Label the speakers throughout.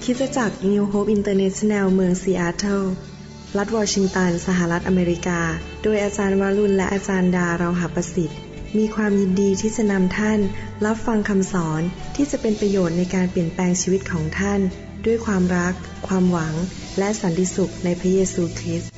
Speaker 1: คริสตจักร New Hope International เมืองซีแอตเทิลรัฐวอชิงตันสหรัฐอเมริกาโดยอาจารย์วรุณและอาจารย์ดาเราหประสิทธิ์มีความยินดีที่จะนำท่านรับฟังคำสอนที่จะเป็นประโยชน์ในการเปลี่ยนแปลงชีวิตของท่านด้วยความรักความหวังและสันติสุขในพระเยซูคริสต์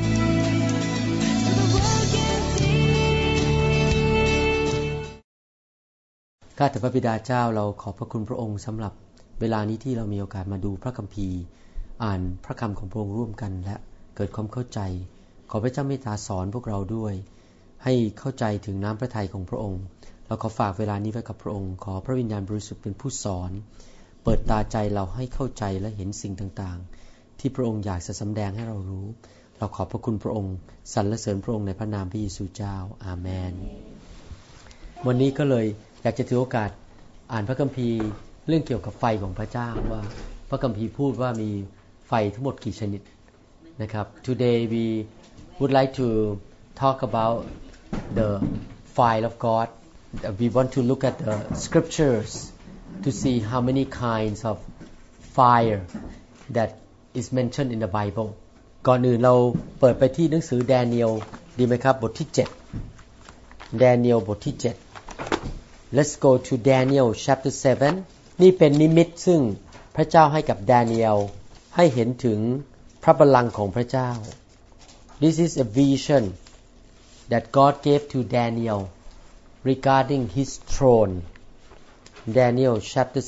Speaker 2: ข้าแต่พระบิดาเจ้าเราขอบพระคุณพระองค์สำหรับเวลานี้ที่เรามีโอกาสมาดูพระคัมภีร์อ่านพระคำของพระองค์ร่วมกันและเกิดความเข้าใจขอพระเจ้าเมตตาสอนพวกเราด้วยให้เข้าใจถึงน้ำพระทัยของพระองค์เราขอฝากเวลานี้ไว้กับพระองค์ขอพระวิญญาณบริสุทธิ์เป็นผู้สอนเปิดตาใจเราให้เข้าใจและเห็นสิ่งต่างๆที่พระองค์อยากจะแสดงให้เรารู้เราขอบพระคุณพระองค์สรรเสริญพระองค์ในพระนามพระเยซูเจ้าอาเมนวันนี้ก็เลยอยากจะถือโอกาสอ่านพระคัมภีร์เรื่องเกี่ยวกับไฟของพระเจ้าว่าพระคัมภีร์พูดว่ามีไฟทั้งหมดกี่ชนิดนะครับ Today we would like to talk about the fire of God. We want to look at the scriptures to see how many kinds of fire that is mentioned in the Bible. ก่อนอื่นเราเปิดไปที่หนังสือแดเนียลดีไหมครับบทที่7แดเนียลบทที่7Let's go to Daniel chapter 7 นี่เป็นนิมิตซึ่งพระเจ้าให้กับดาเนียลให้เห็นถึงพระบัลลังก์ของพระเจ้า This is a vision that God gave to Daniel regarding his throne. Daniel chapter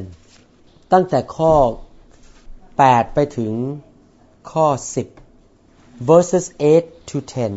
Speaker 2: 7 ตั้งแต่ข้อ8ไปถึงข้อ10 verses 8 to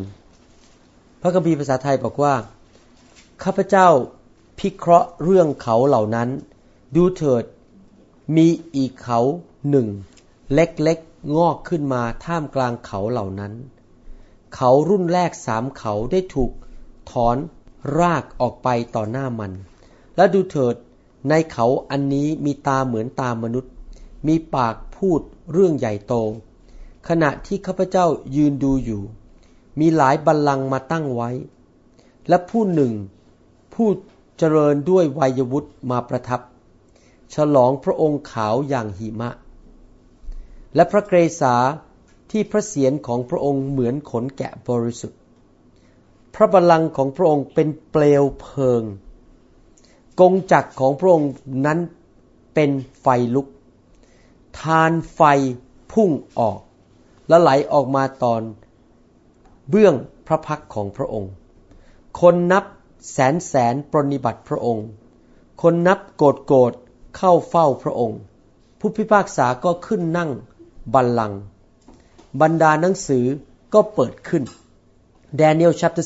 Speaker 2: 10 พระคัมภีร์ภาษาไทยบอกว่าข้าพเจ้าพิเคราะห์เรื่องเขาเหล่านั้นดูเถิดมีอีกเขาหนึ่งเล็กๆงอกขึ้นมาท่ามกลางเขาเหล่านั้นเขารุ่นแรก3เขาได้ถูกถอนรากออกไปต่อหน้ามันและดูเถิดในเขาอันนี้มีตาเหมือนตามนุษย์มีปากพูดเรื่องใหญ่โตขณะที่ข้าพเจ้ายืนดูอยู่มีหลายบัลลังก์มาตั้งไว้และผู้หนึ่งผู้เจริญด้วยวัยวุฒิมาประทับฉลองพระองค์ขาวอย่างหิมะและพระเกศาที่พระเศียรของพระองค์เหมือนขนแกะบริสุทธิ์พระบัลลังก์ของพระองค์เป็นเปลวเพลิงกงจักรของพระองค์นั้นเป็นไฟลุกทานไฟพุ่งออกและไหลออกมาตอนเบื้องพระพักตร์ของพระองค์คนนับแสนปรนนิบัติพระองค์คนนับโกรธเข้าเฝ้าพระองค์ผู้พิพากษาก็ขึ้นนั่งบัลลังก์บรรดาหนังสือก็เปิดขึ้น Daniel chapter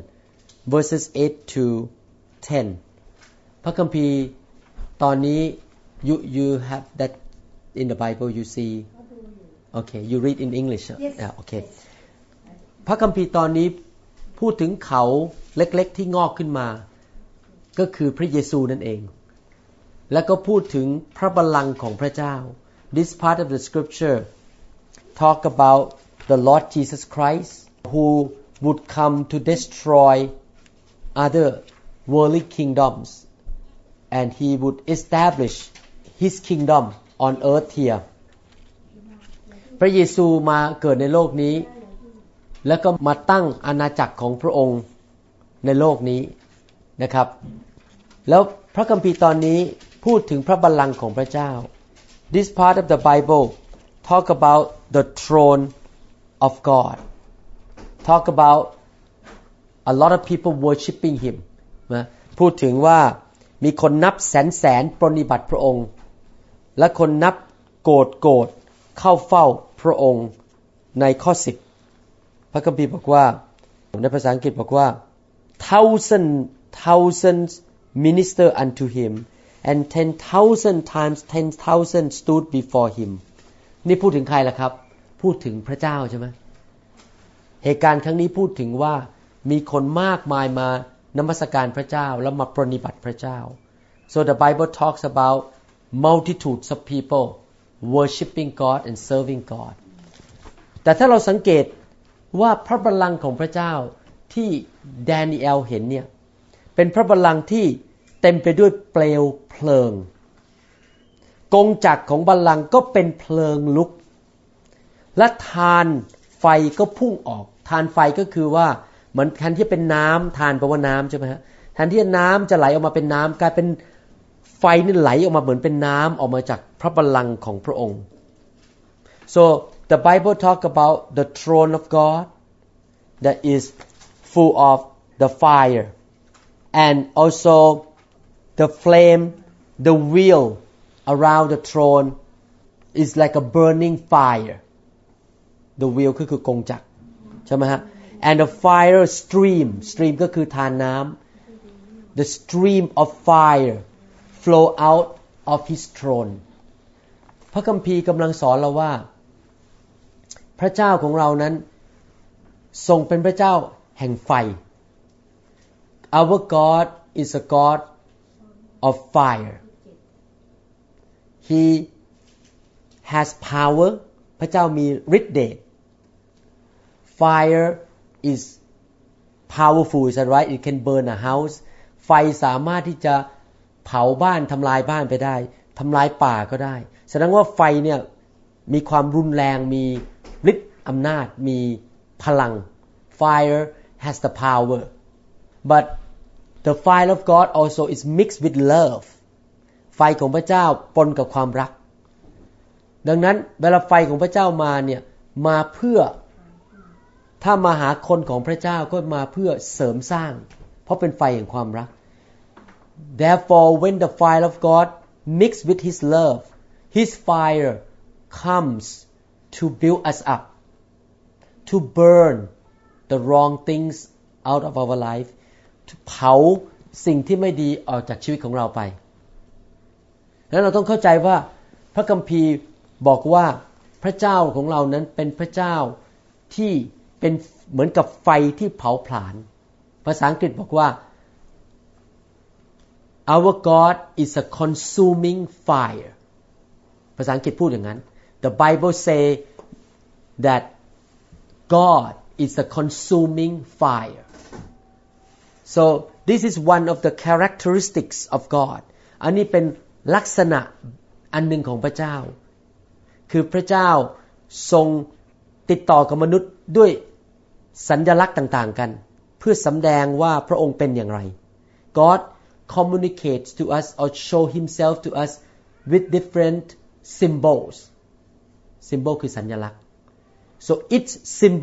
Speaker 2: 7 verses 8 to 10 พระคัมภีร์ตอนนี้ you have that in the Bible you see okay you read in English yeah okay พระคัมภีร์ตอนนี้พูดถึงเขาเล็กๆที่งอกขึ้นมาก็คือพระเยซูนั่นเองแล้วก็พูดถึงพระบัลลังก์ของพระเจ้า This part of the scripture talk about the Lord Jesus Christ who would come to destroy other worldly kingdoms and he would establish his kingdom on earth here พระเยซูมาเกิดในโลกนี้แล้วก็มาตั้งอาณาจักรของพระองค์ในโลกนี้นะครับแล้วพระคัมภีร์ตอนนี้พูดถึงพระบัลลังก์ของพระเจ้า This part of the Bible talk about the throne of God talk about a lot of people worshiping him นะพูดถึงว่ามีคนนับแสนปรนนิบัติพระองค์และคนนับโกรธเข้าเฝ้าพระองค์ในข้อ10พระคัมภีร์บอกว่าในภาษาอังกฤษบอกว่า thousands minister unto him and 10,000 times 10,000 stood before him นี่พูดถึงใครล่ะครับพูดถึงพระเจ้าใช่ไหมเหตุการณ์ครั้งนี้พูดถึงว่ามีคนมากมายมานมัสการพระเจ้าแล้วมาปรนนิบัติพระเจ้า so the Bible talks about multitudes of people worshiping God and serving God แต่ถ้าเราสังเกตว่าพระบัลลังก์ของพระเจ้าที่ดาเนียลเห็นเนี่ยเป็นพระบัลลังก์ที่เต็มไปด้วยเปลวเพลิงกงจักรของบัลลังก์ก็เป็นเพลิงลุกและทานไฟก็พุ่งออกทานไฟก็คือว่าเหมือนแทนที่เป็นน้ำทานแปลว่าน้ำใช่ไหมฮะแทนที่น้ำจะไหลออกมาเป็นน้ำกลายเป็นไฟนี่ไหลออกมาเหมือนเป็นน้ำออกมาจากพระบัลลังก์ของพระองค์ so the Bible talk about the throne of God that is full of the fire and also the flame the wheel around the throne is like a burning fire the wheel ก็คือกงจักรใช่ไหมฮะ and the fire stream ก็คือทานน้ำ the stream of fire flow out of his throne พระคัมภีร์กำลังสอนเราว่าพระเจ้าของเรานั้นทรงเป็นพระเจ้าแห่งไฟ our God is a God of fire he has power พระเจ้ามีฤทธิ์เดช fire is powerful is that right it can burn a house ไฟสามารถที่จะเผาบ้านทำลายบ้านไปได้ทำลายป่าก็ได้แสดงว่าไฟเนี่ยมีความรุนแรงมีฤทธิ์อำนาจมีพลัง fire has the power but the fire of God also is mixed with love ไฟของพระเจ้าปนกับความรักดังนั้นเวลาไฟของพระเจ้ามาเนี่ยมาเพื่อถ้ามาหาคนของพระเจ้าก็มาเพื่อเสริมสร้างเพราะเป็นไฟแห่งความรัก therefore when the fire of God mixed with his love his fire comes to build us up to burn the wrong things out of our life to เผาสิ่งที่ไม่ดีออกจากชีวิตของเราไปแล้วเราต้องเข้าใจว่าพระคัมภีร์บอกว่าพระเจ้าของเรานั้นเป็นพระเจ้าที่เป็นเหมือนกับไฟที่เผาผลาญภาษาอังกฤษบอกว่า our God is a consuming fire ภาษาอังกฤษพูดอย่างนั้น the Bible say that God is a consuming fire so this is one of the characteristics of God อันนี้เป็นลักษณะอันหนึ่งของพระเจ้าคือพระเจ้าทรงติดต่อกับมนุษย์ด้วยสัญลักษณ์ต่างๆกันเพื่อสำแดงว่าพระองค์เป็นอย่างไร God communicates to us or show himself to us with different symbols symbol คือสัญลักษณ์ so each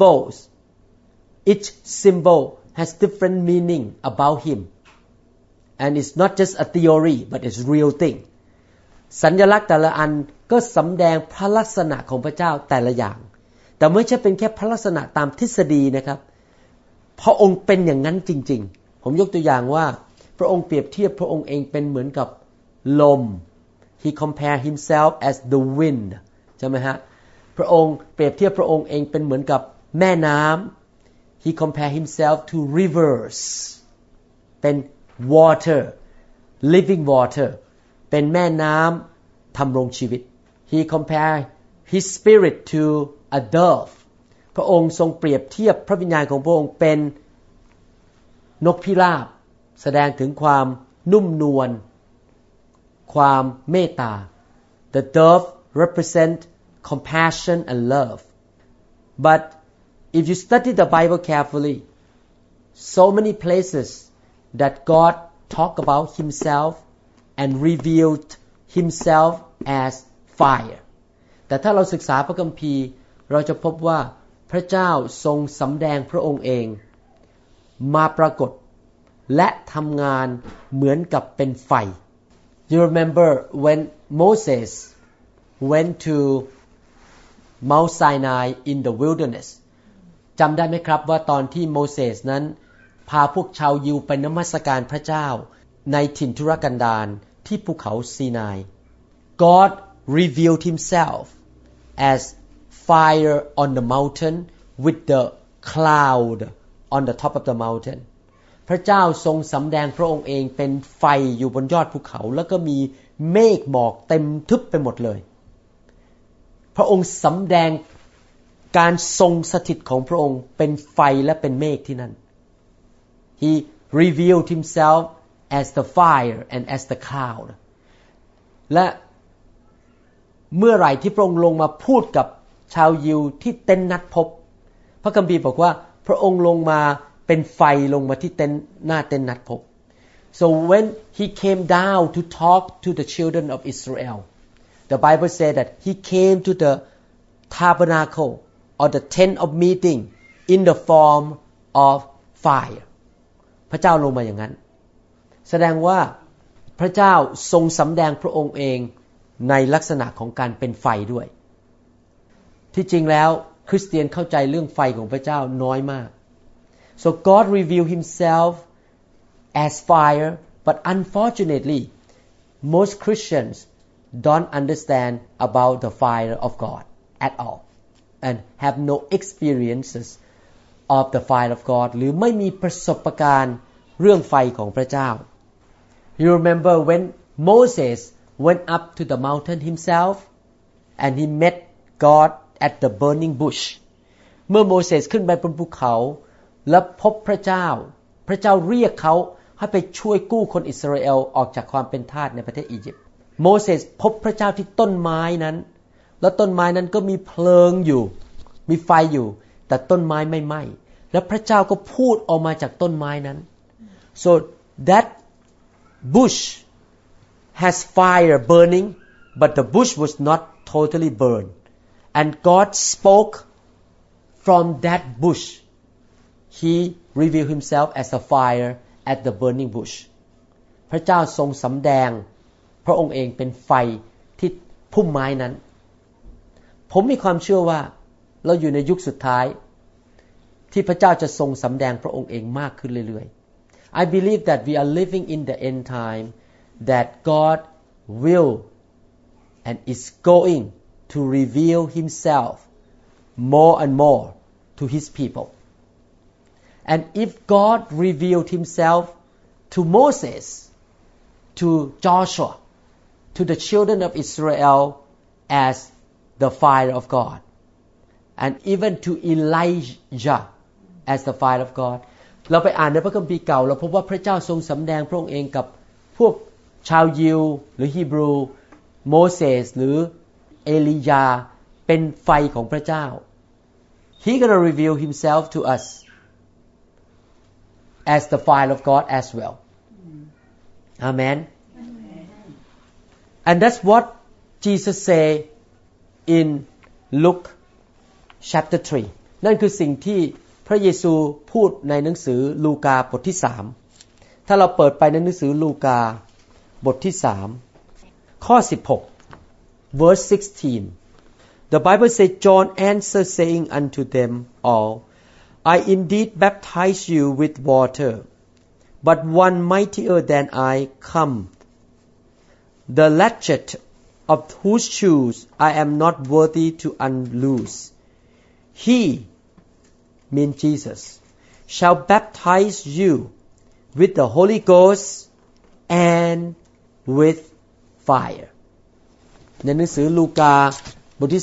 Speaker 2: symbol has different meaning about him and it's not just a theory but it's real thing สัญลักษณ์แต่ละอันก็สำแดงพระลักษณะของพระเจ้าแต่ละอย่างแต่ไม่ใช่เป็นแค่พระลักษณะตามทฤษฎีนะครับพระองค์เป็นอย่างนั้นจริงๆผมยกตัวอย่างว่าพระองค์เปรียบเทียบพระองค์เองเป็นเหมือนกับลม He compared himself as the wind ใช่ไหมฮะพระองค์เปรียบเทียบพระองค์เองเป็นเหมือนกับแม่น้ำ He compared himself to rivers เป็น water living water เป็นแม่น้ำทำรงชีวิต He compared his spirit to a dove พระองค์ทรงเปรียบเทียบพระวิญญาณของพระองค์เป็นนกพิราบแสดงถึงความนุ่มนวลความเมตตา The dove represent compassion and love but if you study the Bible carefully so many places that God talk about himself and revealed himself as fire แต่ถ้าเราศึกษาพระคัมภีร์เราจะพบว่าพระเจ้าทรงสำแดงพระองค์เองมาปรากฏและทำงานเหมือนกับเป็นไฟ You remember when Moses went to Mount Sinai in the wilderness จำได้ไหมครับว่าตอนที่โมเสสนั้นพาพวกชาวยิวไปนมัสการพระเจ้าในถิ่นทุรกันดารที่ภูเขาซีนาย God revealed himself as fire on the mountain with the cloud on the top of the mountain พระเจ้าทรงสำแดงพระองค์เองเป็นไฟอยู่บนยอดภูเขาแล้วก็มีเมฆหมอกเต็มทึบไปหมดเลยพระองค์สำแดงการทรงสถิตของพระองค์เป็นไฟและเป็นเมฆที่นั่น He revealed himself as the fire and as the cloud และเมื่อไหร่ที่พระองค์ลงมาพูดกับชาวยิวที่เต็นท์นัดพบพระคัมภีร์บอกว่าพระองค์ลงมาเป็นไฟลงมาที่เต็นท์หน้าเต็นท์นัดพบ so when he came down to talk to the children of Israel the Bible said that he came to the tabernacle or the tent of meeting in the form of fire พระเจ้าลงมาอย่างนั้นแสดงว่าพระเจ้าทรงสำแดงพระองค์เองในลักษณะของการเป็นไฟด้วยที่จริงแล้วคริสเตียนเข้าใจเรื่องไฟของพระเจ้าน้อยมาก so God revealed himself as fire but unfortunately most Christians don't understand about the fire of God at all and have no experiences of the fire of God หรือไม่มีประสบการณ์เรื่องไฟของพระเจ้า You remember when Moses went up to the mountain himself and he met God at the burning bush เมื่อโมเสสขึ้นไปบนภูเขาและพบพระเจ้าพระเจ้าเรียกเขาให้ไปช่วยกู้คนอิสราเอลออกจากความเป็นทาสในประเทศอียิปต์โมเสสพบพระเจ้าที่ต้นไม้นั้นแล้วต้นไม้นั้นก็มีเพลิงอยู่มีไฟอยู่แต่ต้นไม้ไม่ไหม้แล้วพระเจ้าก็พูดออกมาจากต้นไม้นั้น so that bush has fire burning but the bush was not totally burned and God spoke from that bush he revealed himself as a fire at the burning bush พระเจ้าทรงสำแดงพระองค์เองเป็นไฟที่พุ่มไม้นั้นผมมีความเชื่อว่าเราอยู่ในยุคสุดท้ายที่พระเจ้าจะทรงสำแดงพระองค์เองมากขึ้นเรื่อยๆ I believe that we are living in the end time that God will and is going to reveal himself more and more to his people and if God revealed himself to Moses to Joshua to the children of Israel as the fire of God and even to Elijah as the fire of God เราไปอ่านในพระคัมภีร์เก่าเราพบว่าพระเจ้าทรงสำแดงพระองค์เองกับพวกชาวยิวหรือฮีบรูโมเสสหรือเอลียาเป็นไฟของพระเจ้า He gonna reveal himself to us as the fire of God as well Amen and that's what Jesus say in Luke chapter 3 นั่นคือสิ่งที่พระเยซูพูดในหนังสือลูกาบทที่3ถ้าเราเปิดไปในหนังสือลูกาบทที่3ข้อ16 verse 16 The Bible says John answered saying unto them all I indeed baptize you with water but one mightier than I come the latchet of whose shoes I am not worthy to unloose he mean Jesus shall baptize you with the Holy Ghost and with fire ในหนังสือลูกาบทที่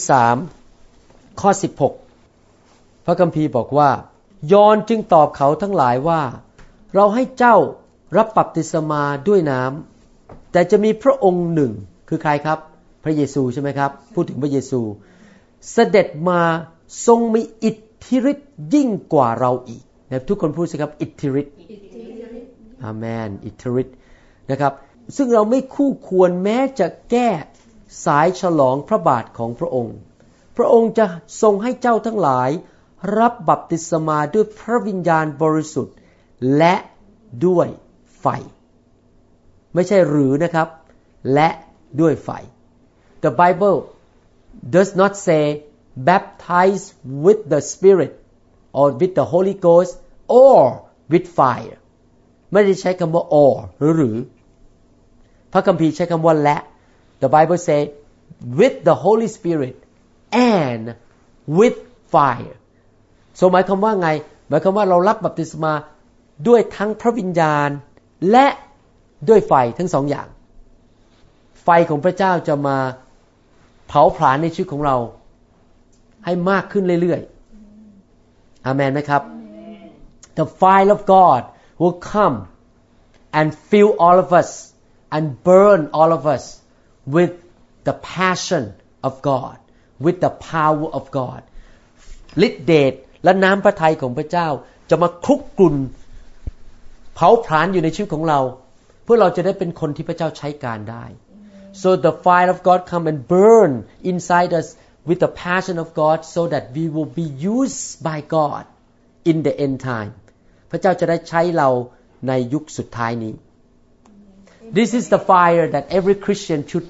Speaker 2: 3ข้อ16พระคัมภีร์บอกว่ายอห์นจึงตอบเขาทั้งหลายว่าเราให้เจ้ารับบัพติศมาด้วยน้ำแต่จะมีพระองค์หนึ่งคือใครครับพระเยซูใช่ไหมครับพูดถึงพระเยซูเสด็จมาทรงมีอิทธิฤทธิ์ยิ่งกว่าเราอีกนะทุกคนพูดสิครับอิทธิฤทธิ์อาเมนอิทธิฤทธิ์นะครับซึ่งเราไม่คู่ควรแม้จะแก้สายฉลองพระบาทของพระองค์พระองค์จะทรงให้เจ้าทั้งหลายรับบัพติศมาด้วยพระวิญญาณบริสุทธิ์และด้วยไฟไม่ใช่หรือนะครับและด้วยไฟ The Bible does not say baptize with the Spirit or with the Holy Ghost or with fire ไม่ได้ใช้คำว่า or หรือพระคัมภีร์ใช้คำว่าและ The Bible say with the Holy Spirit and with fire หมายความว่าไงหมายความว่าเรารับบัพติศมาด้วยทั้งพระวิญญาณและด้วยไฟทั้งสองอย่างไฟของพระเจ้าจะมาเผาผลาญในชีวิตของเราให้มากขึ้นเรื่อยๆอาเมนไหมครับ The fire of God will come and fill all of us and burn all of us with the passion of God with the power of God ฤทธิเดชและน้ำพระทัยของพระเจ้าจะมาคลุกกลุ่นเผาผลาญอยู่ในชีวิตของเราเพื่อเราจะได้เป็นคนที่พระเจ้าใช้การได้ so the fire of God come and burn inside us with the passion of God so that we will be used by God in the end time พระเจ้าจะได้ใช้เราในยุคสุดท้ายนี้ This is the fire that every Christian should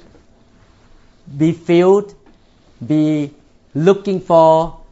Speaker 2: be filled, be looking for,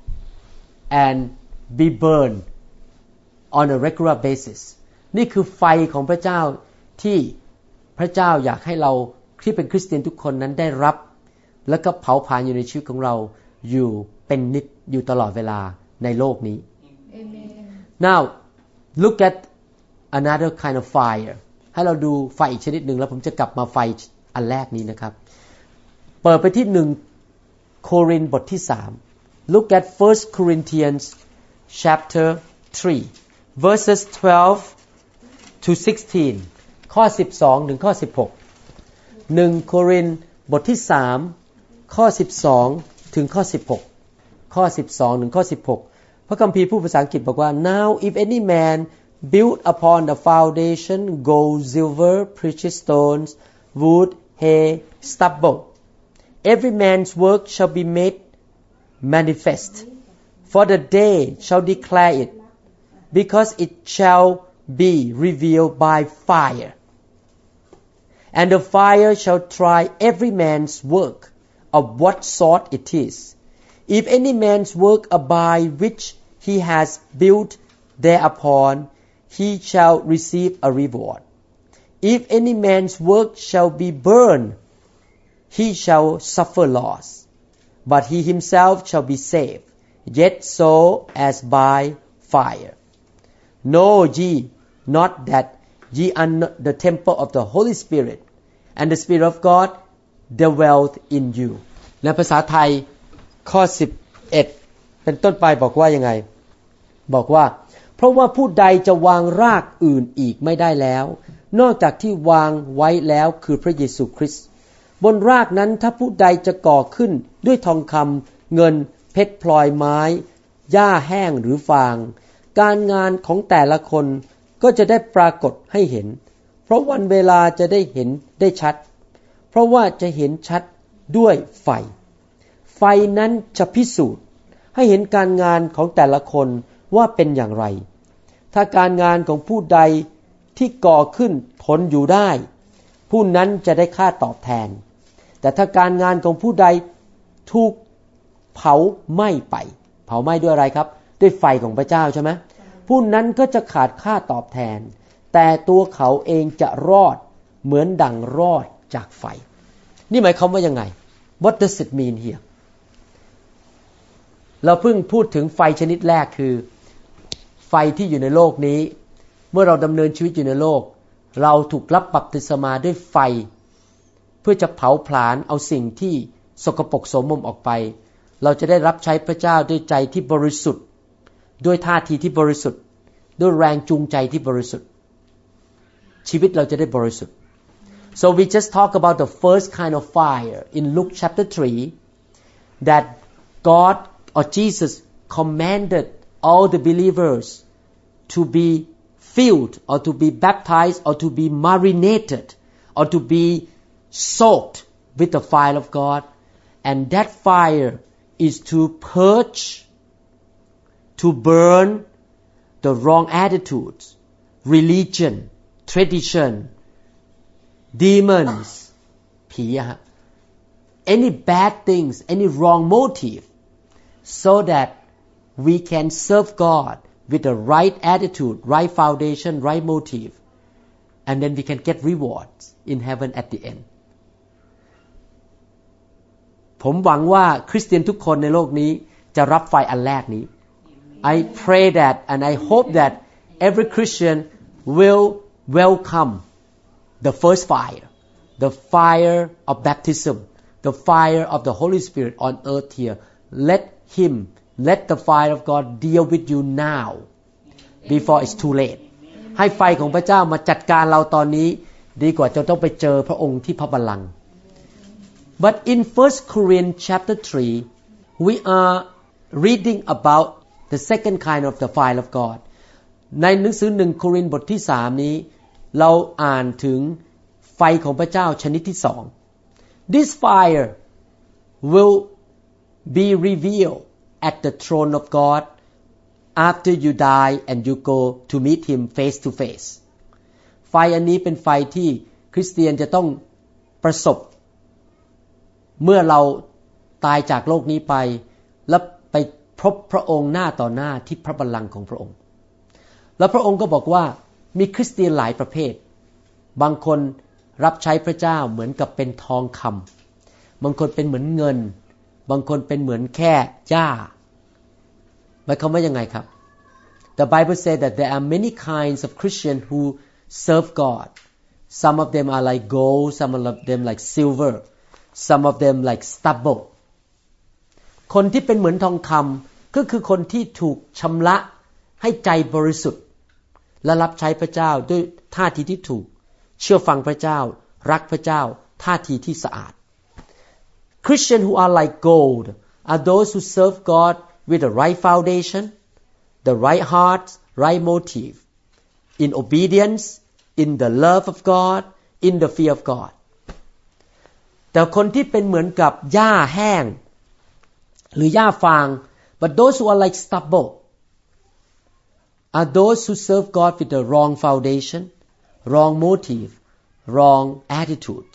Speaker 2: and be burned on a regular basis. นี่คือไฟของพระเจ้าที่พระเจ้าอยากให้เราที่เป็นคริสเตียนทุกคนนั้นได้รับแล้วก็เผาผลาญอยู่ในชีวิตของเราอยู่เป็นนิจอยู่ตลอดเวลาในโลกนี้ Now look at another kind of fire ให้เราดูไฟอีกชนิดหนึ่งแล้วผมจะกลับมาไฟอันแรกนี้นะครับเปิดไปที่1โครินธ์บทที่3 Look at 1 Corinthians chapter 3 verses 12 to 16 ข้อ12ถึงข้อ16 1โครินธ์บทที่3ข้อ12ถึงข้อ16ข้อ12ถึงข้อ16พระคัมภีร์พูดภาษาอังกฤษบอกว่า Now if any man build upon the foundation gold, silver, precious stones, wood, hay, stubble, every man's work shall be made manifest, for the day shall declare it, because it shall be revealed by fire. And the fire shall try every man's work of what sort it is. If any man's work abide which he has built thereupon, he shall receive a reward. If any man's work shall be burned, he shall suffer loss, but he himself shall be saved, yet so as by fire. Know ye not that ye are the temple of the Holy Spirit, and the Spirit of God dwelleth in you. ในภาษาไทยข้อ11เป็นต้นไปบอกว่ายังไงบอกว่าเพราะว่าผู้ใดจะวางรากอื่นอีกไม่ได้แล้วนอกจากที่วางไว้แล้วคือพระเยซูคริสต์บนรากนั้นถ้าผู้ใดจะก่อขึ้นด้วยทองคำเงินเพชรพลอยไม้หญ้าแห้งหรือฟางการงานของแต่ละคนก็จะได้ปรากฏให้เห็นเพราะวันเวลาจะได้เห็นได้ชัดเพราะว่าจะเห็นชัดด้วยไฟนั้นจะพิสูจน์ให้เห็นการงานของแต่ละคนว่าเป็นอย่างไรถ้าการงานของผู้ใดที่ก่อขึ้นทนอยู่ได้ผู้นั้นจะได้ค่าตอบแทนแต่ถ้าการงานของผู้ใดถูกเผาไหม้ไปเผาไหม้ด้วยอะไรครับด้วยไฟของพระเจ้าใช่ไหมผู้นั้นก็จะขาดค่าตอบแทนแต่ตัวเขาเองจะรอดเหมือนดั่งรอดจากไฟนี่หมายความว่ายังไง What does it mean here เราเพิ่งพูดถึงไฟชนิดแรกคือไฟที่อยู่ในโลกนี้เมื่อเราดำเนินชีวิตอยู่ในโลกเราถูกรับบัพติศมาด้วยไฟเพื่อจะเผาผลาญเอาสิ่งที่สกปรกโสมมออกไปเราจะได้รับใช้พระเจ้าด้วยใจที่บริสุทธิ์ด้วยท่าทีที่บริสุทธิ์ด้วยแรงจูงใจที่บริสุทธิ์ชีวิตเราจะได้บริสุทธิ์ So we just talk about the first kind of fire in Luke chapter 3 that God or Jesus commanded all the believers to be filled or to be baptized or to be marinated or to be soaked with the fire of God and that fire is to purge to burn the wrong attitudes religion tradition demons ผีอะฮะ any bad things any wrong motive so that we can serve God with the right attitude right foundation right motive and then we can get rewards in heaven at the end ผมหวังว่าคริสเตียนทุกคนในโลกนี้จะรับไฟอันแรกนี้ I pray that and I hope that every Christian will welcome the first fire the fire of baptism the fire of the Holy Spirit on earth here let the fire of God deal with you now before it's too late ให้ไฟของพระเจ้ามาจัดการเราตอนนี้ดีกว่าจะต้องไปเจอพระองค์ที่พระบัลลังก์ But in 1 Corinthians chapter 3 we are reading about the second kind of the fire of God ในหนังสือ1โครินธ์บทที่3นี้เราอ่านถึงไฟของพระเจ้าชนิดที่2 This fire will be revealed at the throne of God after you die and you go to meet him face to face ไฟอันนี้เป็นไฟที่คริสเตียนจะต้องประสบเมื่อเราตายจากโลกนี้ไปแล้วไปพบพระองค์หน้าต่อหน้าที่พระบัลลังก์ของพระองค์แล้วพระองค์ก็บอกว่ามีคริสเตียนหลายประเภทบางคนรับใช้พระเจ้าเหมือนกับเป็นทองคำบางคนเป็นเหมือนเงินบางคนเป็นเหมือนแค่หญ้าหมายความว่ายังไงครับ The Bible says that there are many kinds of Christians who serve God. Some of them are like gold, some of them like silver, some of them like stubble. คนที่เป็นเหมือนทองคำก็คือคนที่ถูกชำระให้ใจบริสุทธิ์และรับใช้พระเจ้าด้วยท่าทีที่ถูกเชื่อฟังพระเจ้ารักพระเจ้าท่าทีที่สะอาด Christians who are like gold are those who serve God with the right foundation, the right heart, right motive, in obedience, in the love of God, in the fear of God. แต่คนที่เป็นเหมือนกับหญ้าแห้งหรือหญ้าฟาง but those who are like stubble are those who serve God with the wrong foundation, wrong motive, wrong attitudes.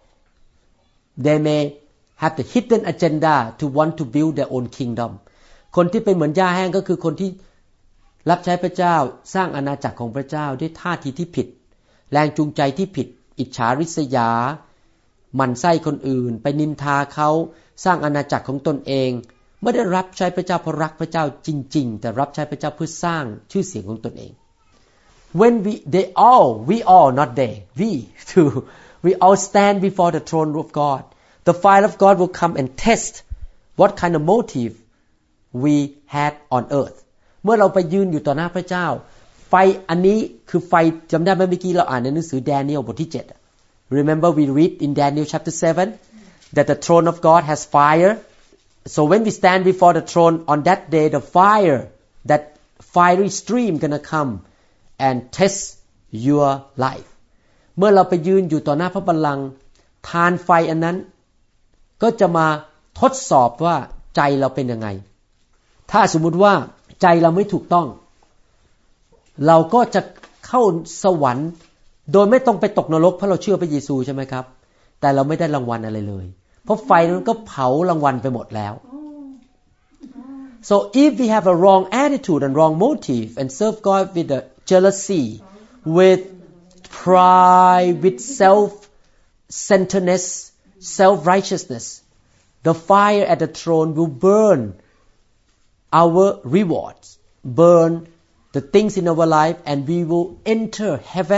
Speaker 2: They may have the hidden agenda to want to build their own kingdom. คนที่เป็นเหมือนหญ้าแห้งก็คือคนที่รับใช้พระเจ้าสร้างอาณาจักรของพระเจ้าด้วยท่าทีที่ผิดแรงจูงใจที่ผิดอิจฉาริษยาหมั่นไส้คนอื่นไปนินทาเขาสร้างอาณาจักรของตนเองไม่ได้รับใช้พระเจ้าเพราะรักพระเจ้าจริงๆแต่รับใช้พระเจ้าเพื่อสร้างชื่อเสียงของตนเอง When we all not they we too we all stand before the throne of God the fire of God will come and test what kind of motive we had on earth เมื่อเราไปยืนอยู่ต่อหน้าพระเจ้าไฟอันนี้คือไฟจำได้ไหมเมื่อกี้เราอ่านในหนังสือ Daniel บทที่7 Remember we read in Daniel chapter 7 that the throne of God has fire so when we stand before the throne on that day the fire that fiery stream gonna come and test your life เมื่อเราไปยืนอยู่ต่อหน้าพระบัลลังก์ทานไฟอันนั้นก็จะมาทดสอบว่าใจเราเป็นยังไงถ้าสมมุติว่าใจเราไม่ถูกต้องเราก็จะเข้าสวรรค์โดยไม่ต้องไปตกนรกเพราะเราเชื่อพระเยซูใช่ไหมครับแต่เราไม่ได้รางวัลอะไรเลยเพราะไฟนั้นก็เผารางวัลไปหมดแล้ว So if we have a wrong attitude and wrong motive and serve God with the jealousy with pride with self-centeredness self-righteousness the fire at the throne will burn our rewards burn the things in our life and we will enter heaven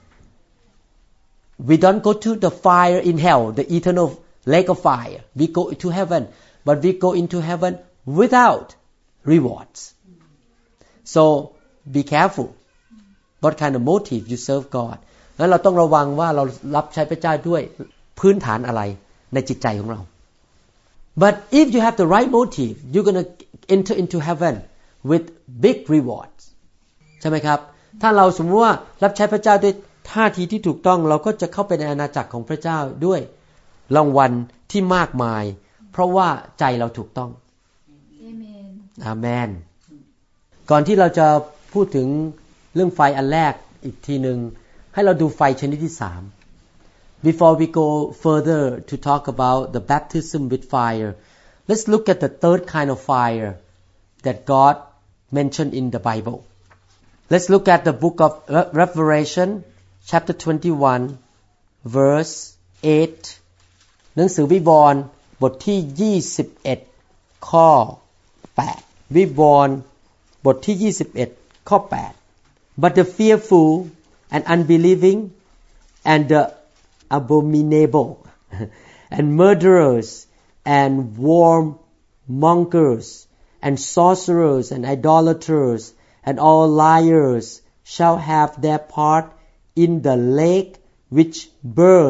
Speaker 2: we don't go to the fire in hell the eternal lake of fire we go to heaven but we go into heaven without rewards so be careful what kind of motive you serve God งั้นเราต้องระวังว่าเรารับใช้พระเจ้าด้วยพื้นฐานอะไรในจิตใจของเรา but if you have the right motive you're going to enter into heaven with big rewards ใช่ไหมครับถ้าเราสมมติว่ารับใช้พระเจ้าด้วยท่าทีที่ถูกต้องเราก็จะเข้าไปในอาณาจักรของพระเจ้าด้วยรางวัลที่มากมายเพราะว่าใจเราถูกต้องอาเมนก่อนที่เราจะพูดถึงเรื่องไฟอันแรกอีกทีนึงให้เราดูไฟชนิดที่3 Before we go further to talk about the baptism with fire let's look at the third kind of fire that God mentioned in the Bible let's look at the book of Revelation chapter 21 verse 8 หนังสือวิวรณ์บทที่21ข้อ8วิวรณ์บทที่21ข้อ8 But the fearful and unbelieving and the abominable and murderers and warmongers and sorcerers and idolaters and all liars shall have their part in the lake which burned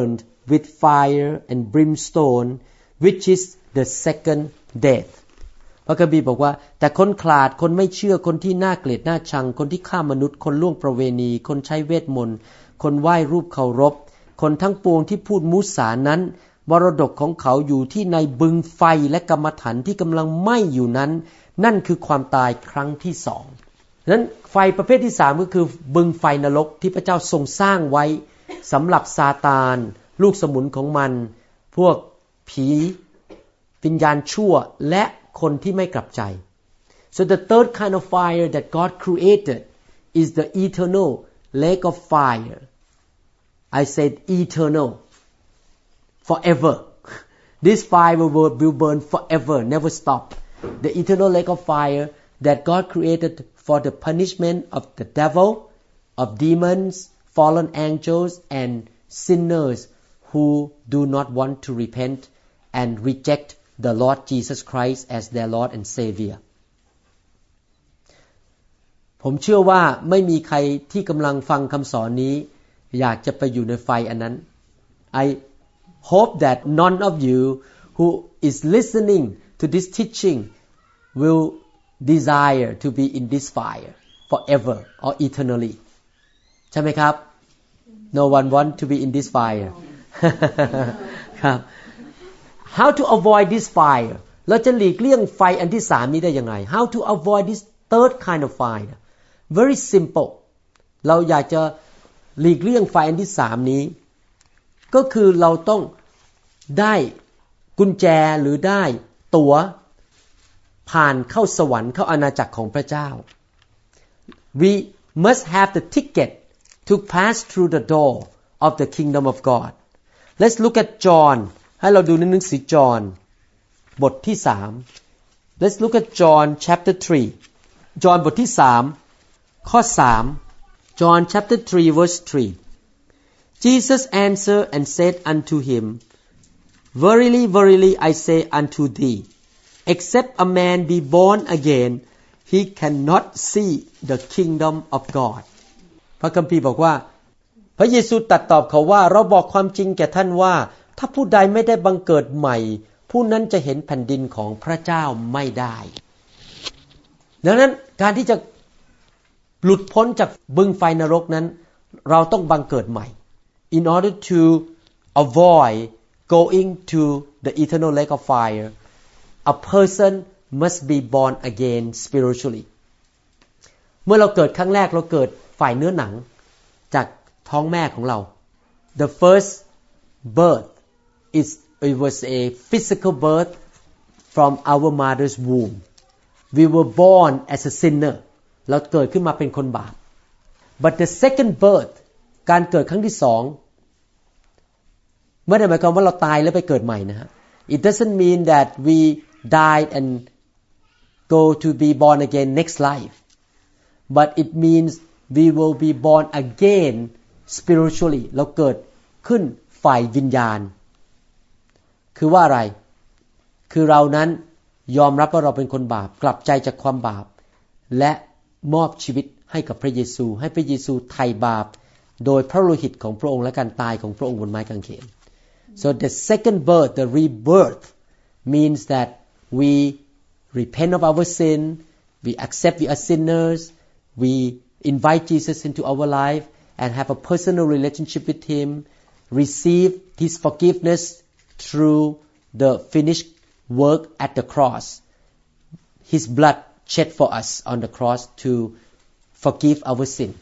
Speaker 2: with fire and brimstone which is the second death พระคัมภีร์บอกว่าแต่คนขลาดคนไม่เชื่อคนที่น่าเกลียดน่าชังคนที่ฆ่ามนุษย์คนล่วงประเวณีคนใช้เวทมนต์คนไหว้รูปเคารพคนทั้งปวงที่พูดมุสานั้นมรดกของเขาอยู่ที่ในบึงไฟและกรรมฐานที่กำลังไหม้อยู่นั้นนั่นคือความตายครั้งที่สองนั้นไฟประเภทที่สามก็คือบึงไฟนรกที่พระเจ้าทรงสร้างไว้สำหรับซาตานลูกสมุนของมันพวกผีวิญญาณชั่วและคนที่ไม่กลับใจ So the third kind of fire that God created is the eternal lake of fire. I said eternal, forever. This fire will burn forever, never stop. The eternal lake of fire that God created for the punishment of the devil, of demons, fallen angels, and sinners who do not want to repent and reject the Lord Jesus Christ as their Lord and Savior. ผมเชื่อว่าไม่มีใครที่กำลังฟังคำสอนนี้อยากจะไปอยู่ในไฟอันนั้น I hope that none of you who is listening to this teaching will desire to be in this fire forever or eternally ใช่ไหมครับ No one want to be in this fire ครับ How to avoid this fire เราจะหลีกเลี่ยงไฟอันที่สามนี้ได้ยังไง How to avoid this third kind of fire Very simple เราอยากจะหลีกเลี่ยงไฟอันที่สามนี้ก็คือเราต้องได้กุญแจหรือได้ตั๋วผ่านเข้าสวรรค์เข้าอาณาจักรของพระเจ้า We must have the ticket to pass through the door of the kingdom of God Let's look at John ให้เราดูในหนังสือจอห์นบทที่3 Let's look at John chapter 3 จอห์นบทที่3ข้อ3 John chapter 3 verse 3 Jesus answered and said unto him Verily, verily, I say unto thee, except a man be born again, he cannot see the kingdom of God. พระคัมภีร์บอกว่าพระเยซูตรัสตอบเขาว่าเราบอกความจริงแก่ท่านว่าถ้าผู้ใดไม่ได้บังเกิดใหม่ผู้นั้นจะเห็นแผ่นดินของพระเจ้าไม่ได้ดังนั้นการที่จะหลุดพ้นจากบึงไฟนรกนั้นเราต้องบังเกิดใหม่ In order to avoid going to the eternal lake of fire, a person must be born again spiritually. เมื่อเราเกิดครั้งแรกเราเกิดฝ่ายเนื้อหนังจากท้องแม่ของเรา The first birth it was a physical birth from our mother's womb. We were born as a sinner. เราเกิดขึ้นมาเป็นคนบาป But the second birth การเกิดครั้งที่สองไม่ได้หมายความว่าเราตายแล้วไปเกิดใหม่นะฮะ It doesn't mean that we died and go to be born again next life but it means we will be born again spiritually เราเกิดขึ้นฝ่ายวิญญาณคือว่าอะไรคือเรานั้นยอมรับว่าเราเป็นคนบาปกลับใจจากความบาปและมอบชีวิตให้กับพระเยซูให้พระเยซูไถ่บาปโดยพระโลหิตของพระองค์และการตายของพระองค์บนไม้กางเขนSo the second birth, the rebirth, means that we repent of our sin, we accept we are sinners, we invite Jesus into our life and have a personal relationship with Him, receive His forgiveness through the finished work at the cross. His blood shed for us on the cross to forgive our sin.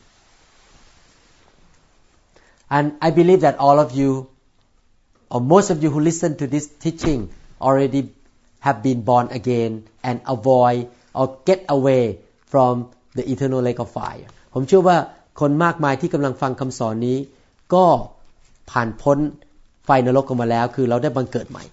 Speaker 2: And I believe that all of you or most of you who listen to this teaching already have been born again and avoid or get away from the eternal lake of fire ผมเชื่อว่าคนมากมายที่กำลังฟังคำสอนนี้ก็ผ่านพ้นไฟนรกออกมาแล้วคือเราได้บังเกิดใหม่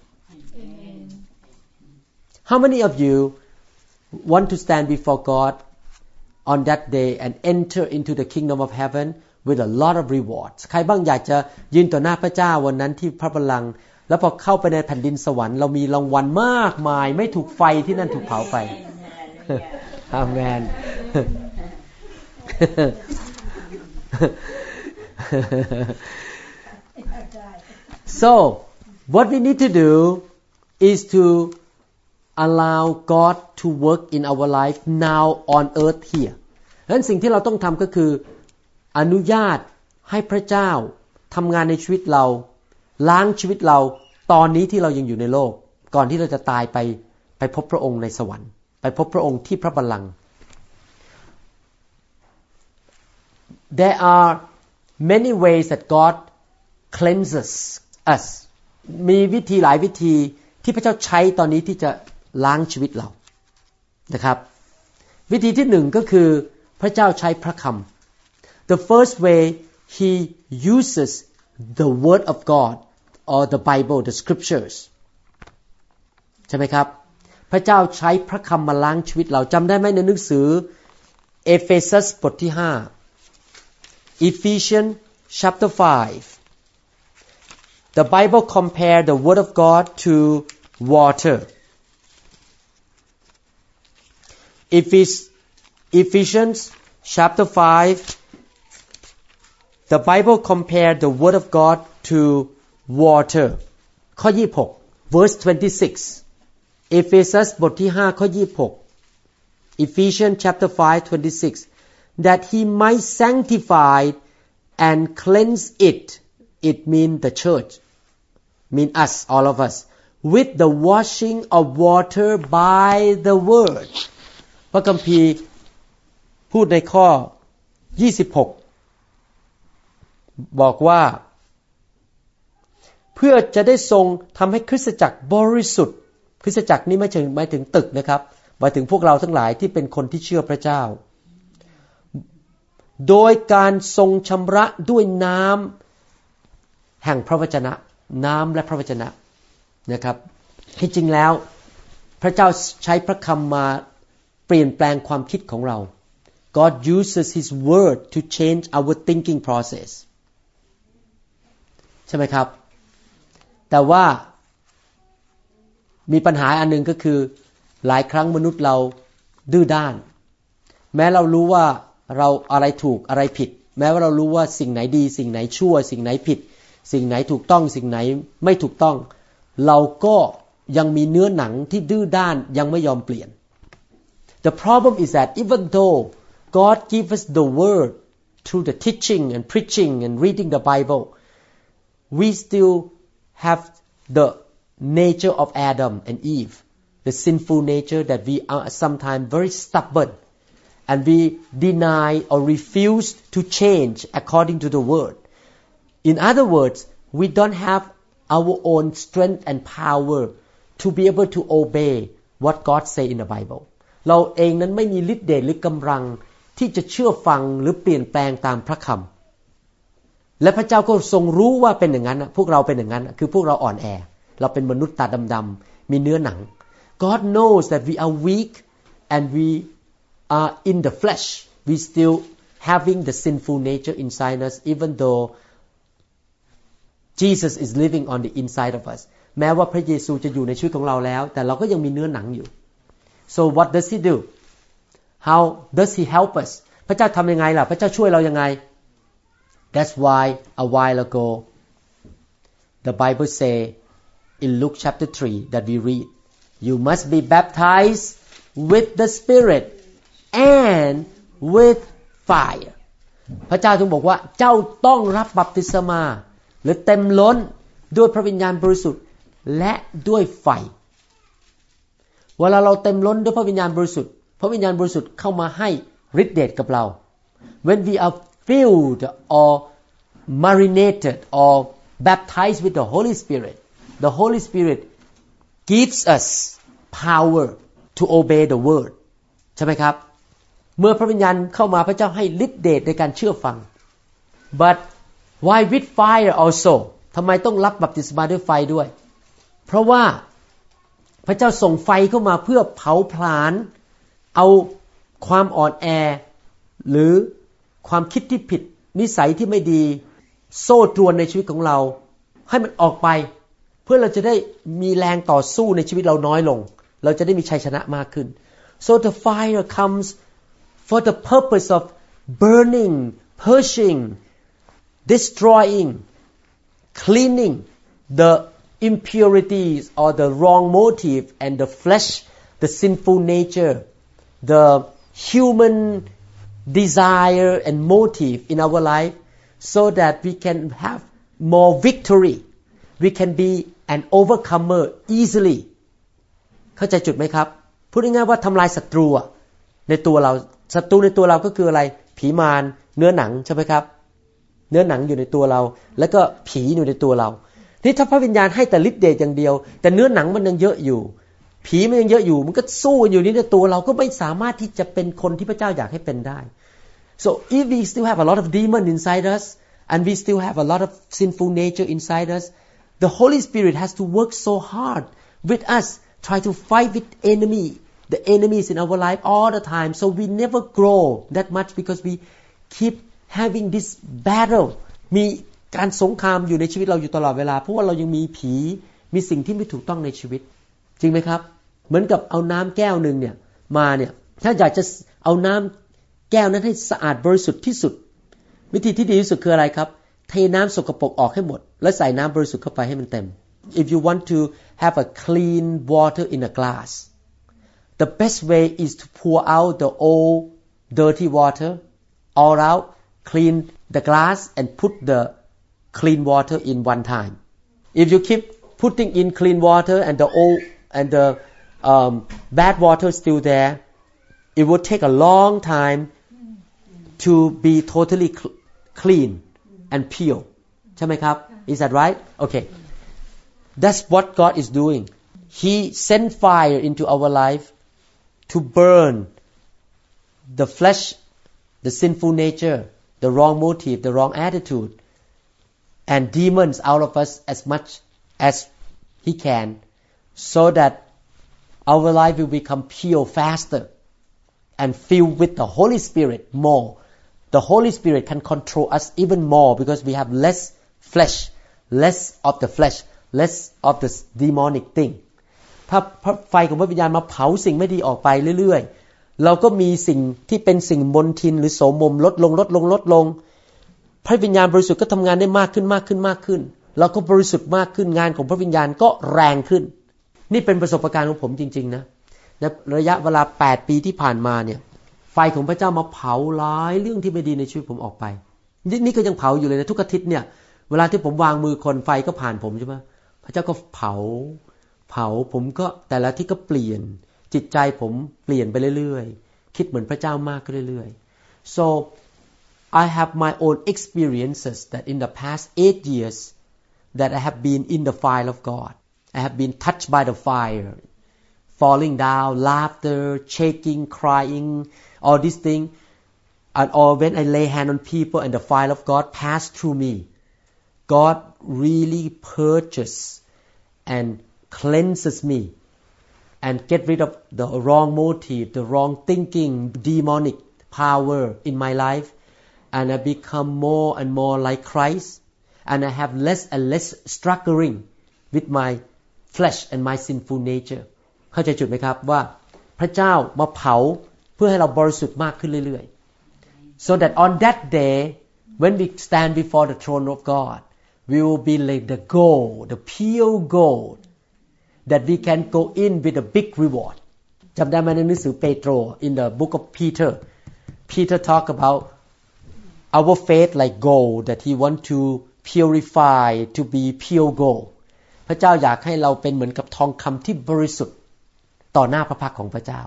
Speaker 2: How many of you want to stand before God on that day and enter into the kingdom of heaven with a lot of rewards ใครบ้างอยากจะยืนต่อหน้าพระเจ้าวันนั้นที่พระบัลลังก์แล้วพอเข้าไปในแผ่นดินสวรรค์เรามีรางวัลมากมายไม่ถูกไฟที่นั่นถูกเผาไปอาเมน So what we need to do is to allow God to work in our life now on earth here ดังนั้นสิ่งที่เราต้องทำก็คืออนุญาตให้พระเจ้าทำงานในชีวิตเราล้างชีวิตเราตอนนี้ที่เรายังอยู่ในโลกก่อนที่เราจะตายไปพบพระองค์ในสวรรค์ไปพบพระองค์ที่พระบัลลังก์ There are many ways that God cleanses us มีวิธีหลายวิธีที่พระเจ้าใช้ตอนนี้ที่จะล้างชีวิตเรานะครับวิธีที่หนึ่งก็คือพระเจ้าใช้พระคำ The first way he uses the word of God or the Bible the scriptures ใช่ไหมครับพระเจ้าใช้พระคำมาล้างชีวิตเราจำได้ไหมในหนังสือเอเฟซัสบทที่5 Ephesians chapter 5 The Bible compare the word of God to water Ephesians chapter 5 The Bible compare the word of God to water ข้อ26 verse 26 Ephesians บทที่5ข้อ26 Ephesians chapter 5:26 that he might sanctify and cleanse it mean the church mean us all of us with the washing of water by the word พระคัมภีร์พูดในข้อ26บอกว่าเพื่อจะได้ทรงทำให้คริสตจักรบริสุทธิ์คริสตจักรนี้ไม่หมายถึงตึกนะครับหมายถึงพวกเราทั้งหลายที่เป็นคนที่เชื่อพระเจ้าโดยการทรงชำระด้วยน้ำแห่งพระวจนะน้ำและพระวจนะนะครับที่จริงแล้วพระเจ้าใช้พระคำมาเปลี่ยนแปลงความคิดของเรา God uses His word to change our thinking process ใช่ไหมครับแต่ว่ามีปัญหาอันนึงก็คือหลายครั้งมนุษย์เราดื้อด้านแม้เรารู้ว่าเราอะไรถูกอะไรผิดแม้ว่าเรารู้ว่าสิ่งไหนดีสิ่งไหนชั่วสิ่งไหนผิดสิ่งไหนถูกต้องสิ่งไหนไม่ถูกต้องเราก็ยังมีเนื้อหนังที่ดื้อด้านยังไม่ยอมเปลี่ยน The problem is that even though God gives us the word through the teaching and preaching and reading the Bible we still have the nature of Adam and Eve the sinful nature that we are sometimes very stubborn and we deny or refuse to change according to the word. In other words, we don't have our own strength and power to be able to obey what God say in the Bible. เราเองนั้นไม่มีฤทธิ์เดชหรือกำลังที่จะเชื่อฟังหรือเปลี่ยนแปลงตามพระคำและพระเจ้าก็ทรงรู้ว่าเป็นอย่างนั้นพวกเราเป็นอย่างนั้นคือพวกเราอ่อนแอเราเป็นมนุษย์ตาดำๆมีเนื้อหนัง God knows that we are weak and we are in the flesh we still having the sinful nature inside us even though Jesus is living on the inside of us แม้ว่าพระเยซูจะอยู่ในชีวิตของเราแล้วแต่เราก็ยังมีเนื้อหนังอยู่ so what does he do how does he help us พระเจ้าทำยังไงล่ะพระเจ้าช่วยเรายังไง that's why a while ago the Bible say in Luke chapter 3 that we read you must be baptized with the Spirit and with fire พระเจ้าจึงบอกว่าเจ้าต้องรับบัพติศมาหรือเต็มล้นด้วยพระวิญญาณบริสุทธิ์และด้วยไฟเวลาเราเต็มล้นด้วยพระวิญญาณบริสุทธิ์พระวิญญาณบริสุทธิ์เข้ามาให้ฤทธิ์เดชกับเรา when we are filled or marinated or baptized with the Holy Spirit the Holy Spirit gives us power to obey the word ใช่ไหมครับเมื่อพระวิญญาณเข้ามาพระเจ้าให้ฤทธิ์เดชในการเชื่อฟัง but why with fire also ทำไมต้องรับบัพติศมาด้วยไฟด้วยเพราะว่าพระเจ้าส่งไฟเข้ามาเพื่อเผาผลาญเอาความอ่อนแอหรือความคิดที่ผิดนิสัยที่ไม่ดีโซ่ตรวนในชีวิตของเราให้มันออกไปเพื่อเราจะได้มีแรงต่อสู้ในชีวิตเราน้อยลงเราจะได้มีชัยชนะมากขึ้น so the fire comes for the purpose of burning purging destroying cleaning the impurities or the wrong motive and the flesh, the sinful nature, the human desire and motive in our life so that we can have more victory. We can be an overcomer easily. เข้าใจจุดไหมครับพูดง่ายๆว่าทำลายศัตรูในตัวเราศัตรูในตัวเราก็คืออะไรผีมารเนื้อหนังใช่ไหมครับเนื้อหนังอยู่ในตัวเราแล้วก็ผีอยู่ในตัวเรานี่ถ้าพระวิญญาณให้แต่ฤทธิ์เดชอย่างเดียวแต่เนื้อหนังมันยังเยอะอยู่ผีมันยังเยอะอยู่มันก็สู้อยู่นี่ในตัวเราก็ไม่สามารถที่จะเป็นคนที่พระเจ้าอยากให้เป็นได้ so if we still have a lot of demon inside us and we still have a lot of sinful nature inside us the Holy Spirit has to work so hard with us try to fight with the enemies in our life all the time so we never grow that much because we keep having this battle มีการสงครามอยู่ในชีวิตเราอยู่ตลอดเวลาเพราะว่าเรายังมีผีมีสิ่งที่ไม่ถูกต้องในชีวิตจริงไหมครับเหมือนกับเอาน้ำแก้วนึงเนี่ยมาเนี่ยถ้าอยากจะเอาน้ำแก้วนั้นให้สะอาดบริสุทธิ์ที่สุดวิธีที่ดีที่สุดคืออะไรครับเทน้ำสกปรกออกให้หมดแล้วใส่น้ำบริสุทธิ์เข้าไปให้มันเต็ม if you want to have a clean water in a glass the best way is to pour out the old dirty water all out clean the glass and put the clean water in one time if you keep putting in clean water and the old and the bad water still there it will take a long time to be totally clean and pure ใช่ไหมครับ is that right okay that's what God is doing He sent fire into our life to burn the flesh the sinful nature the wrong motive the wrong attitude and demons out of us as much as He can so that our life will become pure faster and filled with the Holy Spirit more the Holy Spirit can control us even more because we have less flesh less of the flesh less of the demonic thing ถ้าไฟของพระวิญญาณมาเผาสิ่งไม่ดีออกไปเรื่อยๆเราก็มีสิ่งที่เป็นสิ่งมลทินหรือโสมมลดลงพระวิญญาณบริสุทธิ์ก็ทำงานได้มากขึ้นเราก็บริสุทธิ์มากขึ้นงานของพระวิญญาณก็แรงขึ้นนี่เป็นประสบการณ์ของผมจริงๆนะในระยะเวลา8ปีที่ผ่านมาเนี่ยไฟของพระเจ้ามาเผาหลายเรื่องที่ไม่ดีในชีวิตผมออกไปนี่ก็ยังเผาอยู่เลยนะทุกอาทิตย์เนี่ยเวลาที่ผมวางมือคนไฟก็ผ่านผมใช่ไหมพระเจ้าก็เผาผมก็แต่ละที่ก็เปลี่ยนจิตใจผมเปลี่ยนไปเรื่อยๆคิดเหมือนพระเจ้ามากขึ้นเรื่อยๆ so I have my own experiences that in the past 8 years that I have been in the fire of God I have been touched by the fire falling down laughter shaking crying all these things and or when I lay hand on people and the fire of God pass through me God really purges and cleanses me and get rid of the wrong motive the wrong thinking demonic power in my life and I become more and more like Christ and I have less and less struggling with my flesh and my sinful nature เข้าใจจุดไหมครับว่าพระเจ้ามาเผาเพื่อให้เราบริสุทธิ์มากขึ้นเรื่อยๆ so that on that day when we stand before the throne of God we will be like the gold the pure gold that we can go in with a big reward จำได้ไหมในหนังสือเปโตร in the book of Peter talk about our faith like gold that he want to purify to be pure gold พระเจ้าอยากให้เราเป็นเหมือนกับทองคำที่บริสุทธิ์ต่อหน้าพระพักของพระเจ้า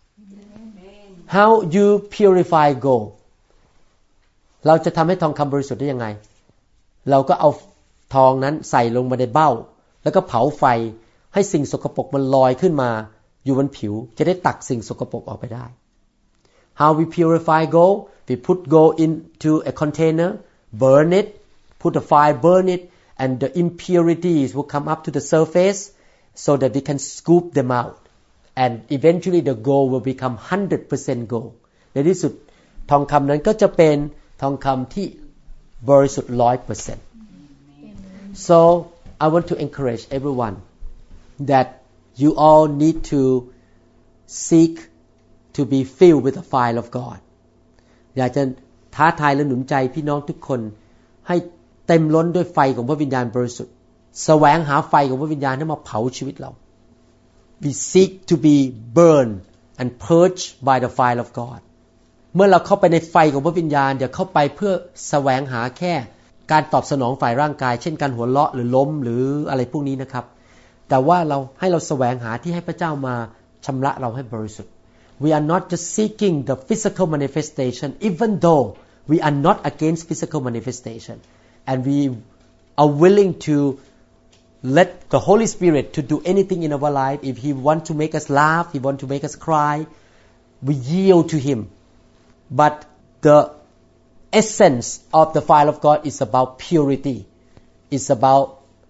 Speaker 2: How you purify gold เราจะทำให้ทองคำบริสุทธิ์ได้ยังไงเราก็เอาทองนั้นใส่ลงมาในเบ้าแล้วก็เผาไฟให้สิ่งสกปรกมันลอยขึ้นมาอยู่บนผิวจะได้ตักสิ่งสกปรกออกไปได้ How we purify gold we put gold into a container burn it put a fire burn it and the impurities will come up to the surface so that we can scoop them out and eventually the gold will become 100% gold ในที่สุดทองคำนั้นก็จะเป็นทองคำที่บริสุทธิ์ 100% so I want to encourage everyone that you all need to seek to be filled with the fire of God อยากจะท้าทายและหนุนใจพี่น้องทุกคนให้เต็มล้นด้วยไฟของพระวิญญาณบริสุทธิ์แสวงหาไฟของพระวิญญาณให้มาเผาชีวิตเรา we seek to be burned and purged by the fire of God เมื่อเราเข้าไปในไฟของพระวิญญาณเดี๋ยวเข้าไปเพื่อแสวงหาแค่การตอบสนองฝ่ายร่างกายเช่นการหัวเราะหรือล้มหรืออะไรพวกนี้นะครับแต่ว่าเราแสวงหาที่ให้พระเจ้ามาชำระเราให้บริสุทธิ์ we are not just seeking the physical manifestation even though we are not against physical manifestation and we are willing to let the Holy Spirit to do anything in our life. If He want to make us laugh, He want to make us cry, we yield to Him. But the essence of the fire of God is about purity. It's about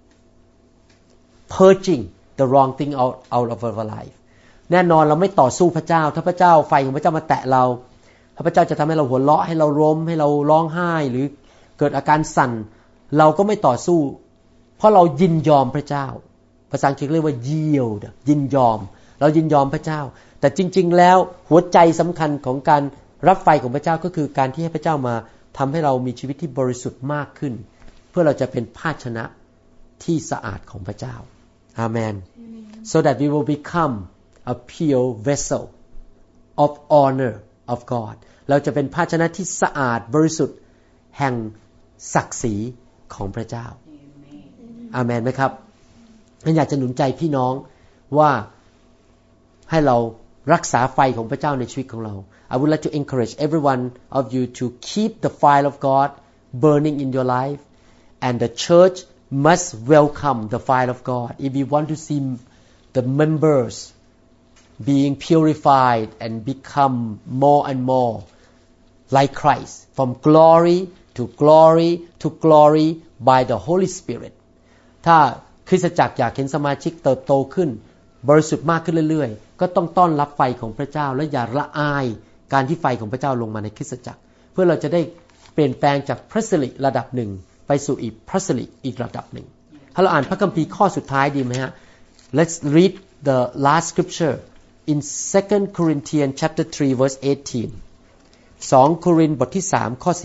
Speaker 2: purging the wrong thing out of our life. แน่นอนเราไม่ต่อสู้พระเจ้าถ้าพระเจ้าไฟของพระเจ้ามาแตะเราถ้าพระเจ้าจะทำให้เราหัวเราะให้เราล้มให้เราร้องไห้หรือเกิดอาการสั่นเราก็ไม่ต่อสู้เพราะเรายินยอมพระเจ้าภาษาอังกฤษเรียกว่า yield ยินยอมเรายินยอมพระเจ้าแต่จริงๆแล้วหัวใจสำคัญของการรับไฟของพระเจ้าก็คือการที่ให้พระเจ้ามาทำให้เรามีชีวิตที่บริสุทธิ์มากขึ้นเพื่อเราจะเป็นภาชนะที่สะอาดของพระเจ้าอาเมน so that we will become a pure vessel of honor of God เราจะเป็นภาชนะที่สะอาดบริสุทธิ์แห่งศักดิ์ศรีของพระเจ้าอาเมนไหมครับฉันอยากจะหนุนใจพี่น้องว่าให้เรารักษาไฟของพระเจ้าในชีวิตของเรา I would like to encourage every one of you to keep the fire of God burning in your life and the church must welcome the fire of God if we want to see the members being purified and become more and more like Christ from glory to glory to glory by the Holy Spirit ถ้าคริสตจักรอยากเห็นสมาชิกเติบโตขึ้นบริสุทธิ์มากขึ้นเรื่อยๆก็ต้องต้อนรับไฟของพระเจ้าและอย่าละอายการที่ไฟของพระเจ้าลงมาในคริสตจักรเพื่อเราจะได้เปลี่ยนแปลงจากพระสิริระดับหนึ่งไปสู่อีกพระสิริอีกระดับหนึ่งถ้าเราอ่านพระคัมภีร์ข้อสุดท้ายดีไหมฮะ Let's read the last scripture in 2 Corinthians chapter 3 verse 18 2 โครินธ์บทที่3ข้อ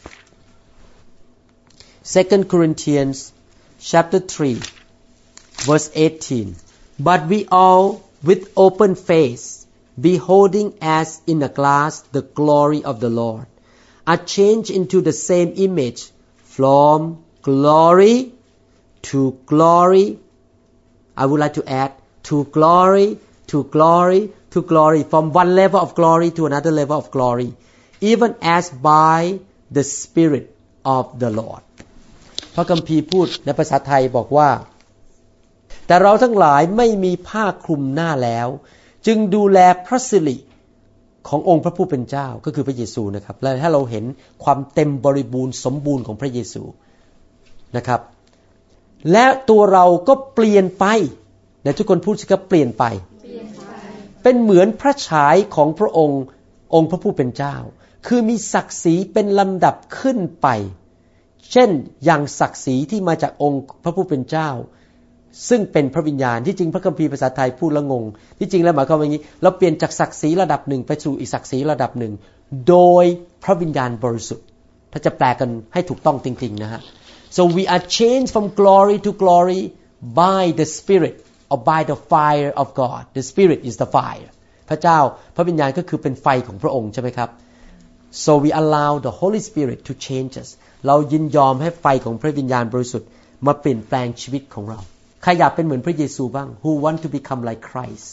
Speaker 2: 18 2 Corinthians chapter 3 verse 18 But we all with open face beholding as in a glass the glory of the Lord are changed into the same image from glory to glory I would like to add to glory to glory to glory from one level of glory to another level of glory even as by the Spirit of the Lord พระคัมภีร์พูดในภาษาไทยบอกว่าแต่เราทั้งหลายไม่มีผ้าคลุมหน้าแล้วจึงดูแลพระสิริขององค์พระผู้เป็นเจ้าก็คือพระเยซูนะครับและถ้าเราเห็นความเต็มบริบูรณ์สมบูรณ์ของพระเยซูนะครับและตัวเราก็เปลี่ยนไปในทุกคนพูดสิครับเปลี่ยนไปเป็นเหมือนพระฉายของพระองค์องค์พระผู้เป็นเจ้าคือมีศักดิ์ศรีเป็นลำดับขึ้นไปเช่นอย่างศักดิ์ศรีที่มาจากองค์พระผู้เป็นเจ้าซึ่งเป็นพระวิญญาณที่จริงพระคัมภีร์ภาษาไทยพูดละงงที่จริงแล้วหมายความว่าอย่างนี้เราเปลี่ยนจากศักดิ์ศรีระดับหนึ่งไปสู่อีกศักดิ์ศรีระดับหนึ่งโดยพระวิญญาณบริสุทธิ์ถ้าจะแปลกันให้ถูกต้องจริงๆนะฮะ so we are changed from glory to glory by the Spirit or by the fire of God the Spirit is the fire พระเจ้าพระวิญญาณก็คือเป็นไฟของพระองค์ใช่ไหมครับ so we allow the Holy Spirit to change us เรายินยอมให้ไฟของพระวิญญาณบริสุทธิ์มาเปลี่ยนแปลงชีวิตของเราใครอยากเป็นเหมือนพระเยซูบ้าง Who want to become like Christ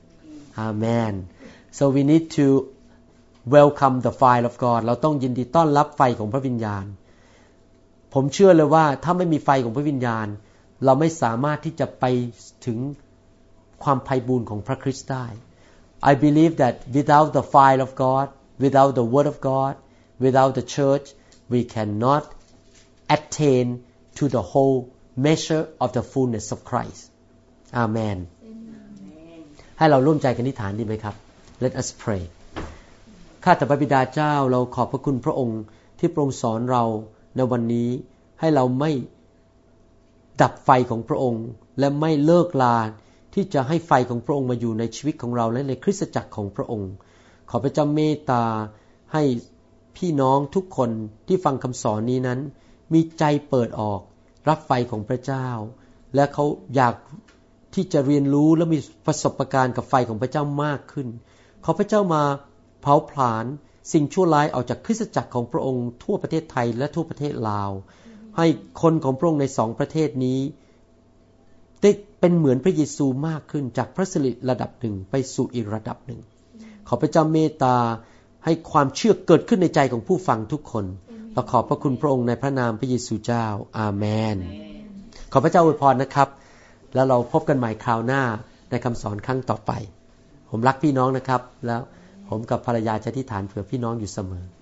Speaker 2: Amen so we need to welcome the fire of God เราต้องยินดีต้อนรับไฟของพระวิญญาณผมเชื่อเลยว่าถ้าไม่มีไฟของพระวิญญาณเราไม่สามารถที่จะไปถึงความไพบูลย์ของพระคริสต์ได้ I believe that without the fire of God without the word of God without the church we cannot attain to the whole measure of the fullness of Christ Amen ให้เราร่วมใจกันอธิษฐานดีไหมครับ Let us pray ข้าแต่พระบิดาเจ้าเราขอบพระคุณพระองค์ที่ทรงสอนเราในวันนี้ให้เราไม่ดับไฟของพระองค์และไม่เลิกลาที่จะให้ไฟของพระองค์มาอยู่ในชีวิตของเราและในคริสตจักรของพระองค์ขอพระเจ้าเมตตาให้พี่น้องทุกคนที่ฟังคำสอนนี้นั้นมีใจเปิดออกรับไฟของพระเจ้าและเขาอยากที่จะเรียนรู้และมีประสบการณ์กับไฟของพระเจ้ามากขึ้นขอพระเจ้ามาเผาผลาญสิ่งชั่วร้ายออกจากคริสตจักรของพระองค์ทั่วประเทศไทยและทั่วประเทศลาวให้คนของพระองค์ใน2ประเทศนี้ได้เป็นเหมือนพระเยซูมากขึ้นจากพระสิริระดับหนึ่งไปสู่อีกระดับหนึ่งขอพระเจ้าเมตตาให้ความเชื่อเกิดขึ้นในใจของผู้ฟังทุกคนเราขอบพระคุณพระองค์ในพระนามพระเยซูเจ้าอาเมนขอพระเจ้าอวยพรนะครับแล้วเราพบกันใหม่คราวหน้าในคำสอนครั้งต่อไปผมรักพี่น้องนะครับแล้วผมกับภรรยาจะอธิษฐานเผื่อพี่น้องอยู่เสมอ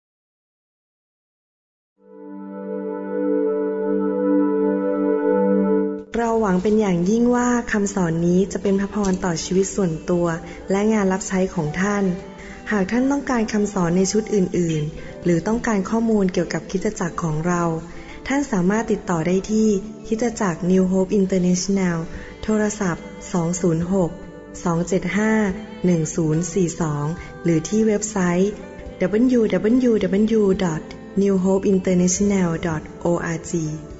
Speaker 1: เราหวังเป็นอย่างยิ่งว่าคำสอนนี้จะเป็นพระพรต่อชีวิตส่วนตัวและงานรับใช้ของท่านหากท่านต้องการคำสอนในชุดอื่นๆหรือต้องการข้อมูลเกี่ยวกับคริสตจักรของเราท่านสามารถติดต่อได้ที่คริสตจักร New Hope International โทรศัพท์206-275-1042 หรือที่เว็บไซต์ www.newhopeinternational.org